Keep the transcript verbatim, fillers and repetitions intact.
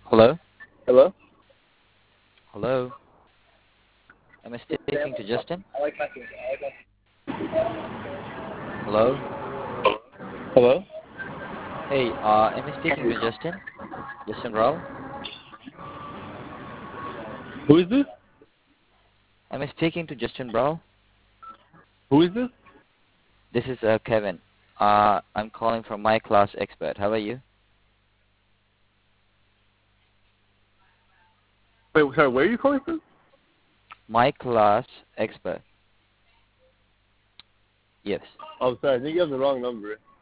Hello? Hello? Hello? Am I speaking to Justin? I like my team. I like my Hello? Hello? Hey, uh, am I speaking to Justin? Justin Rao? Who is this? Am I speaking to Justin Rao? Who is this? This is uh, Kevin. Uh, I'm calling from My Class Expert. How are you? Wait, sorry, where are you calling from? My Class Expert. Yes. Oh, sorry, I think you have the wrong number.